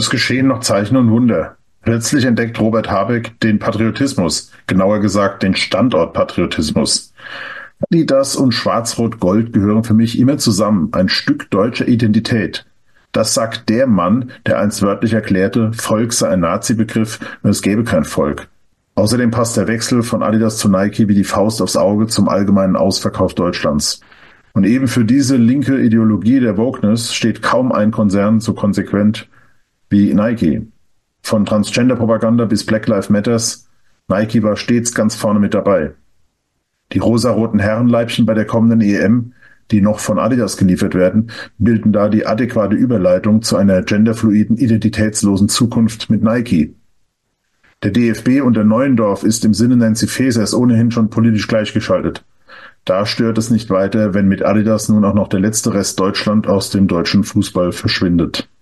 Es geschehen noch Zeichen und Wunder. Plötzlich entdeckt Robert Habeck den Patriotismus, genauer gesagt den Standortpatriotismus. Adidas und Schwarz-Rot-Gold gehören für mich immer zusammen, ein Stück deutscher Identität. Das sagt der Mann, der einst wörtlich erklärte, Volk sei ein Nazi-Begriff und es gäbe kein Volk. Außerdem passt der Wechsel von Adidas zu Nike wie die Faust aufs Auge zum allgemeinen Ausverkauf Deutschlands. Und eben für diese linke Ideologie der Wokeness steht kaum ein Konzern so konsequent wie Nike. Von Transgender-Propaganda bis Black Lives Matters, Nike war stets ganz vorne mit dabei. Die rosaroten Herrenleibchen bei der kommenden EM, die noch von Adidas geliefert werden, bilden da die adäquate Überleitung zu einer genderfluiden, identitätslosen Zukunft mit Nike. Der DFB unter Neuendorf ist im Sinne Nancy Fasers ohnehin schon politisch gleichgeschaltet. Da stört es nicht weiter, wenn mit Adidas nun auch noch der letzte Rest Deutschland aus dem deutschen Fußball verschwindet.